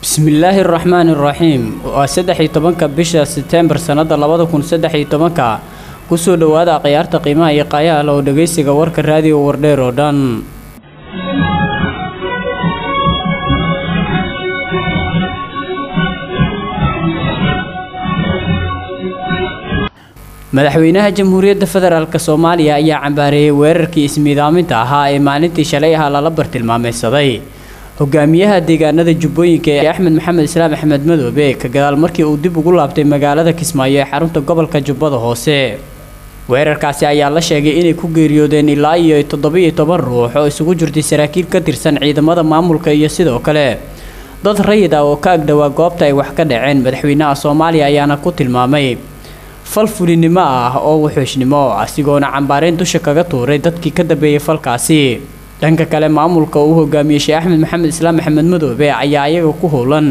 بسم الله الرحمن الرحيم وسدحي طبنك بشهر سبتمبر سنة 2013 kusoo dhawaada qiyaarta qiimaha iyo qayaha loo dhageysiga warka raadiyo wardheer oo dhan madaxweynaha jamhuuriyadda federaalka Soomaaliya ayaa cambaareeyay weerarkii ismiidaaminta ahaa ee maalintii shalay ahaa lala bartilmaameedsaday hogaamiyaha deegaanada Jubbooyinka ee Axmed Maxamed Islaam Axmed Madoobe ka gadaal markii uu dib ugu laabtay magaalada Kismaayo ee xarunta gobolka Jubbada Hoose weerarkaasi ayaa la sheegay inay ku geeriyoodeen ilaa iyo 17 ruux oo isugu jirtay saraakiil ka tirsan ciidamada maamulka iyo sidoo kale dad rayid ah oo ka agdhawaa goobta ay wax ka dhaceen madaxweynaha Soomaaliya ayaana ku tilmaamay falfulinimo ah oo wuxuushnimo asigoona cambaareen dusha kaga tuuray dadkii ka dambeeyay falkaasi dhanka kale maamulka uu hogaamiyay Sheekh Axmed Maxamed Islaam Axmed Madoobe ayaa ayaga ku howlan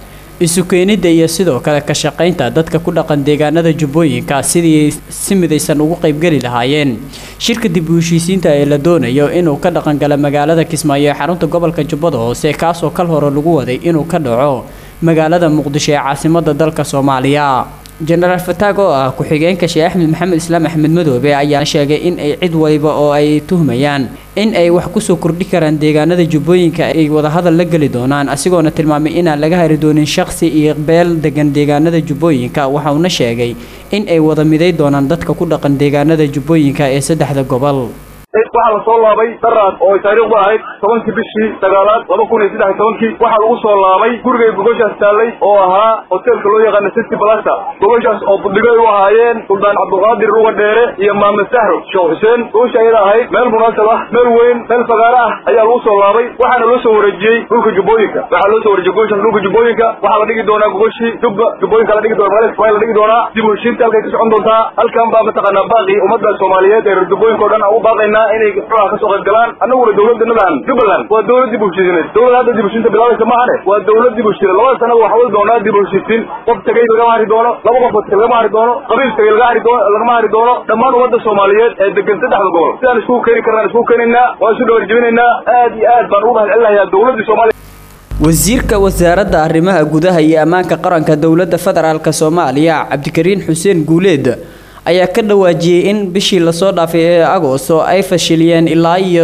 isu keenida iyo sidoo kale ka shaqeynta dadka ku dhaqan deegaanada Jubbooyinka sidii si midaysan ugu qayb gali lahaayeen shirka dib u heshiisiinta ee la doonayo inuu ka dhaqan galo magaalada Kismaayo ee xarunta gobolka Jubbada Hoose kaas oo kal hore lagu waday inuu ka dhaco magaalada Muqdisho ee caasimadda dalka Soomaaliya General Fatago ku xigeenka Sheekh Axmed Maxamed Islaam Axmed Madoobe ayaa sheegay in ay cid waliba oo ay tuhmayaan in ay wax ku soo kordhi karaan deegaanada Jubbooyinka ay wada hadal la gali doonaan asigoona tilmaamay in aan laga hari doonin shakhsi iyo beel degan deegaanada Jubbooyinka waxa uu sheegay in ay wada miday doonaan dadka ku dhaqan deegaanada Jubbooyinka ee saddexda gobol waxaa la soo laabay daraad oo taariikhdu ahayd 10 bishii sagaalaad 2013 waxaa lagu soo laabay guriga gogoshaas taalay oo ahaa hotelka loo yaqaan City Plaza gogoshaas oo buddigay u ahaayeen Sultan Cabdulqaadir Ruga Dheere iyo Maamud Sahro Sheekh Xuseen gogosha ay ahayd meel munaasab ah meel weyn meel fagaara ah ayaa lagu soo laabay waxaana loo soo wareejiyay dhulka Jubbooyinka waxaa loo soo wareejiyay gogoshaas dhulka Jubbooyinka waxaa la dhigi doonaa gogoshii Jubbooyinka la dhigi doonaa magaalada la dhigi doonaa dib u heshiinta halkay ka socon doontaa halkan baa mataqaanaa baaqi ummadda Soomaaliyeed ee Jubbooyinka oo dhan u baaqayna inay ka soo qayb galaan anaguna dawladanadan Jubbaland waa dawlad dib u heshiisiin dawladda dib u heshiisiin bilaabaysa ma ahane waa dawlad dib u heshiisiin laba sano waxa wada doonaa dib u heshiisiin qof tagay laga hari doono laba qof laga hari doono qabiil tagay laga hari doono dhammaan ummadda Soomaaliyeed ee degan saddexda gobol sidaan isku keeni karnaa isku keenina waa isu dhawarjibinaynaa aad iyo aad baan u mahadcelinayaa dawladda Soomaaliya wasiirka wasaaradda arrimaha gudaha iyo ammaanka qaranka dawladda federaalka Soomaaliya Cabdikariin Xuseen Guuleed ayaa ka dhawaajiyay in bishii la soo dhaafay ee Agoosto ay fashiliyeen ilaa iyo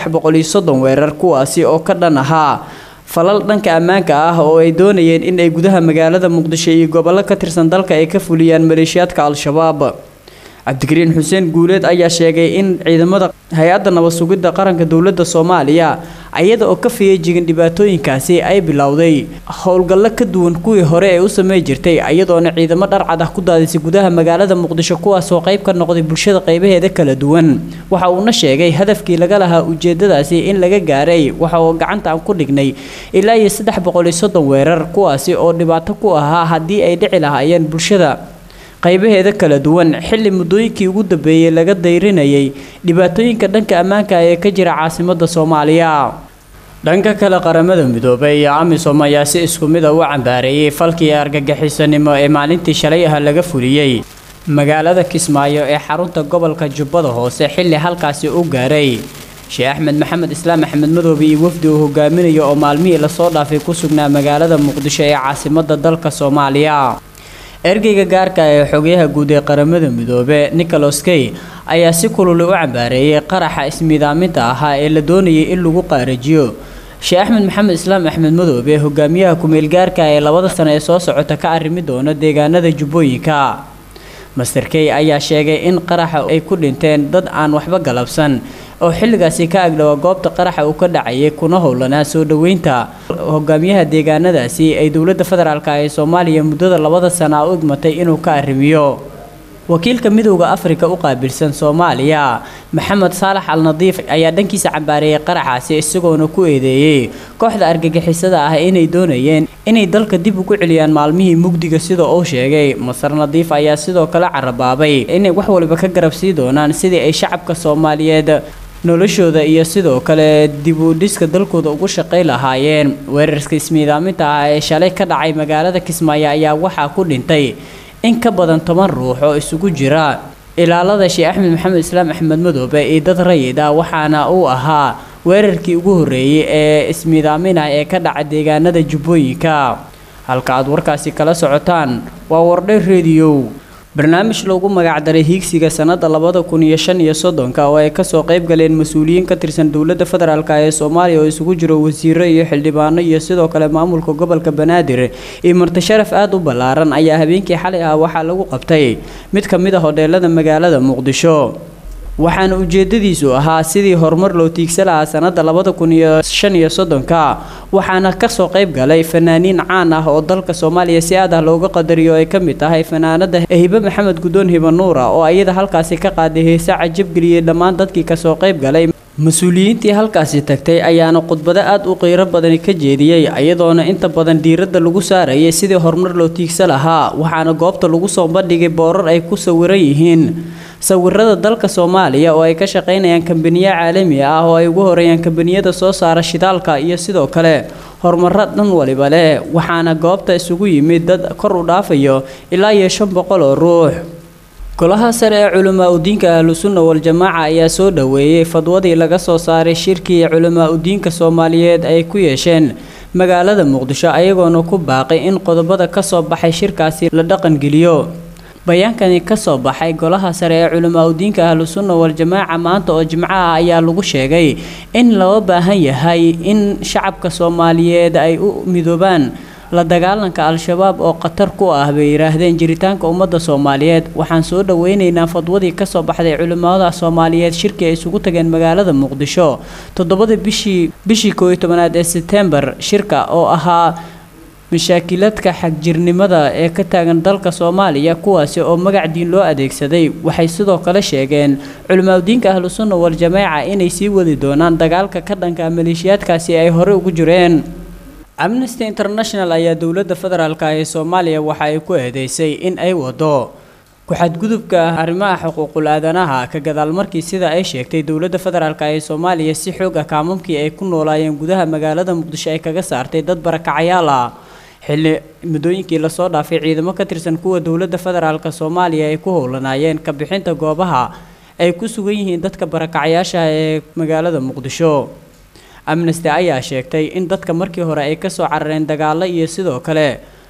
330 weerar kuwaasi oo ka dhan ahaa falal dhanka ammaanka ah oo ay doonayeen in ay gudaha magaalada Muqdisho iyo gobolka ka tirsan dalka ay ka fuliyaan maleeshiyadka Al-Shabaab Cabdikariin Xuseen Guuleed ayaa sheegay in ciidamada hay'adda nabad sugidda qaranka dawladda Soomaaliya ayada oo ka feejigan dhibaatooyinkaasi ay bilowday howlgallo ka duwan kuwii hore ee u sameey jirtay ayadoona ciidamo dharcad ah ku daadisay gudaha magaalada Muqdisho kuwaas oo qayb ka noqday bulshada qaybaheeda kala duwan waxa uu sheegay hadafkii laga lahaa ujeedadaasi in laga gaaray waxa uu gacanta aan ku dhignay ilaa iyo 330 weerar kuwaasi oo dhibaato ku ahaa hadii ay dhici lahaayeen bulshada qaybaheeda kala duwan xilli muddooyinkii ugu dambeeyay laga dayrinayay dhibaatooyinka dhanka ammaanka ee ka jira caasimadda Soomaaliya dhanka kale qaramada midoobay iyo AMISOM ayaa si isku mid ah u cambaareeyay falkii argagixisanimo ee maalintii shalay ah laga fuliyay magaalada Kismaayo ee xarunta gobolka Jubbada Hoose xilli halkaasi uu gaaray Sheekh Axmed Maxamed Islaam Axmed Madoobe iyo wafdi uu hogaaminayo oo maalmihii la soo dhaafay ku sugnaa magaalada Muqdisho ee caasimadda dalka Soomaaliya ergeyga gaarka ee xogayaha guud ee qaramada midoobe Nicholas Kay ayaa si kulul u cambaareeyay qaraxa ismiidaaminta ahaa ee la doonayay in lagu qaarajiyo Sheekh Axmed Maxamed Islaam Axmed Madoobe hogaamiyaha ku meel gaarka ee labada sano ee soo socota ka arrimi doona deegaanada Jubbooyinka Master Kay ayaa sheegay in qaraxa ay ku dhinteen dad aan waxba galabsan oo xilligaasi ka agdhawa goobta qaraxa uu ka dhacay kuna howlanaa soo dhaweynta hogaamiyaha deegaanadaasi ay dawladda federaalka ee Soomaaliya muddada 2 sano u igmatay inuu ka arrimiyo wakiilka midowga Afrika u qaabilsan Soomaaliya Maxamed Saalax Al-Nadiif ayaa dhankiisa cambaareeyay qaraxaasi isagoona ku eedeeyay kooxda argagixisada ah inay doonayeen inay dalka dib ugu celiyaan maalmihii mugdiga sida uu sheegay Masar Nadiif ayaa sidoo kale carabaabay inay wax waliba ka garabsii doonaan sidii ay shacabka Soomaaliyeed noloshooda iyo sidoo kale dib u dhiska dalkooda ugu shaqeey lahaayeen weerarka ismiidaaminta ah ee shalay ka dhacay magaalada Kismaayo ayaa waxa ku dhintay in ka badan 10 ruux oo isugu jira ilaalada Sheekh Axmed Maxamed Islaam Axmed Madoobe ee dad rayid ah waxaana uu ahaa weerarkii ugu horeeyay ee ismiidaaminah ee ka dhacay deegaanada Jubbooyinka halka aad warkaasi kala socotaan waa Wardhay Radio barnaamij loogu magac daray hiigsiga sanada 2035 oo ay ka soo qayb galeen mas'uuliyiin ka tirsan dawladda federaalka ee Soomaaliya oo isugu jiro wasiiro iyo xildhibaano iyo sidoo kale maamulka gobolka Banaadir iyo marti sharaf aad u ballaaran ayaa habeenkii xalay waxa lagu qabtay mid ka mid ah hoteelada magaalada Muqdisho waxaana ujeedadiisu ahaa sidii horumar loo tiigsan lahaa sanada 2035 waxaana ka soo qayb galay fanaaniin caan ah oo dalka Soomaaliya si aad ah looga qadariyo ay kamid tahay fanaanada Hiba Maxamed Gudoon Hiba Nuura oo ayada halkaasi ka qaaday heesa cajab galiyay dhammaan dadkii ka soo qayb galay mas'uuliyiintii halkaasi tagtay ayaana khudbado aad u qiiro badan ka jeediyay ayadoona inta badan diiradda lagu saarayay sidii horumar loo tiigsan lahaa waxaana goobta lagu soo bandhigay boorar ay ku sawiran yihiin sawirada dalka Soomaaliya oo ay ka shaqeynayaan kambaniyo caalami ah oo ay ugu horeeyaan kambaniyada soo saara shidaalka iyo sidoo kale horumarro dhan waliba leh waxaana goobta isugu yimid dad kor u dhaafayo ilaa 500 oo ruux golaha sare ee culamaa u diinka Ahlusunnah wal Jamaaca ayaa soo dhaweeyay fadwadii laga soo saaray shirkii culamaa u diinka Soomaaliyeed ay ku yeesheen magaalada Muqdisho ayagoona ku baaqay in qodobada ka soo baxay shirkaasi la dhaqan geliyo bayaankani ka soo baxay golaha sare ee culamaa u diinka Ahlusunnah wal Jamaaca maanta oo Jimcaha ayaa lagu sheegay in loo baahan yahay in shacabka Soomaaliyeed ay u midoobaan la dagaalanka al-shabaab oo qatar ku ah bay yiraahdeen jiritaanka ummadda Soomaaliyeed waxaan soo dhaweynaynaa fadwadii ka soo baxday culimada Soomaaliyeed shirkii ay isugu tageen magaalada Muqdisho 7 bishii 11 ee September shirka oo ahaa mashaakilaadka xagjirnimada ee ka taagan dalka Soomaaliya kuwaas oo magac diin loo adeegsaday waxay sidoo kale sheegeen culamaa diinka Ahlusunnah wal Jamaaca inay sii wadi doonaan dagaalka ka dhanka maleeshiyaadkaasi ay hore ugu jireen Amnesty International ayaa dawladda federaalka ee Soomaaliya waxa ay ku eedeysay in ay wado ku xadgudubka arrimaha xuquuqul aadanaha ka gadaal markii sida ay sheegtay dawladda federaalka ee Soomaaliya si xoog ah kaamamkii ay ku noolaayeen gudaha magaalada Muqdisho ay kaga saartay dad barakacayaal ah xilli mudooyinkii la soo dhaafay ciidamo ka tirsan kuwa dawladda federaalka Soomaaliya ay ku howlanayeen ka bixinta goobaha ay ku sugan yihiin dadka barakacayaasha ee magaalada Muqdisho Amnesty ayaa sheegtay in dadka markii hore ay ka soo carareen dagaalo iyo sidoo kale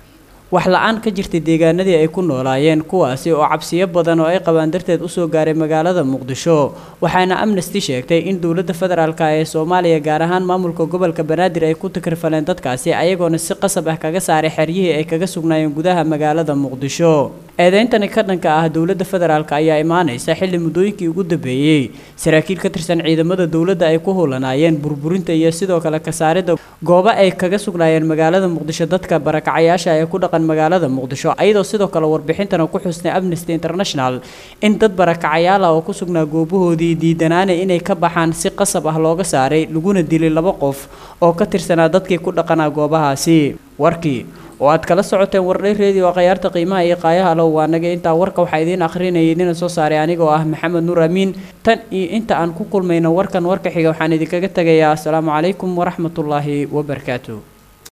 wax la'aan ka jirtay deegaanadii ay ku noolaayeen kuwaasi oo cabsiyo badan oo ay qabaan darteed u soo gaaray magaalada Muqdisho waxaana Amnesty sheegtay in dawladda federaalka ee Soomaaliya gaar ahaan maamulka gobolka Banaadir ay ku takrifleen dadkaasi ayagoona si qasab ah kaga saaray xeryihii ay kaga sugnaayeen gudaha magaalada Muqdisho eedeentani ka dhanka ah dawladda federaalka ayaa imaanaysa xilli mudooyinkii ugu dambeeyay saraakiil ka tirsan ciidamada dawladda ay ku howlanayeen burburinta iyo sidoo kale ka saaridda goobo ay kaga sugnaayeen magaalada Muqdisho dadka barakacayaasha ee ku dhaqan magaalada Muqdisho ayadoo sidoo kale warbixintana ku xusnay Amnesty International in dad barakacayaal oo ku sugnaa goobahoodii diidanaanay inay ka baxaan si qasab ah looga saaray laguna dilay 2 qof oo ka tirsanaa dadkii ku dhaqanaa goobahaasi warkii oo aad kala socoteen Wardhay Radio qayaarta qiimaha iyo qaayaha loo waanaga inta warka waxa idin akhrinayay idin soo saaray anigoo ah Maxamed Nuur Amiin tan iyo inta aan ku kulmayno warkan warka xiga waxaan idinkaga tagayaa assalaamu calaykum wa rahmatullaahi wa barakaatuh